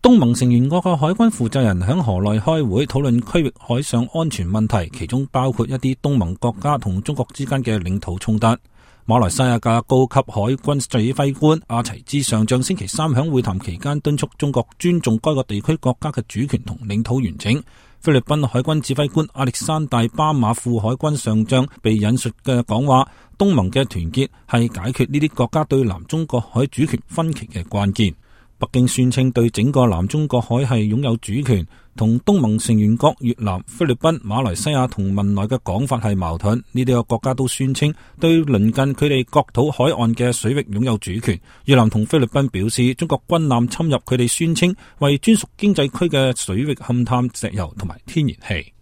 東盟成員國嘅海軍負責人喺河內開會討論區域海上安全問題，其中包括一啲東盟國家同中國之間嘅領土衝突。馬來西亞嘅高級海軍指揮官阿齊茲上將星期三喺會談期間敦促中國尊重該個地區國家嘅主權同領土完整。菲律賓海軍指揮官亞歷山大巴馬副海軍上將被引述嘅講話，東盟嘅團結係解決呢啲國家對南中國海主權分歧嘅關鍵。北京宣稱對整個南中國海係擁有主權，同東盟成員國越南、菲律賓、馬來西亞同文萊嘅講法係矛盾。呢啲個國家都宣稱對鄰近佢哋國土海岸嘅水域擁有主權。越南同菲律賓表示，中國軍艦侵入佢哋宣稱為專屬經濟區嘅水域勘探石油同埋天然氣。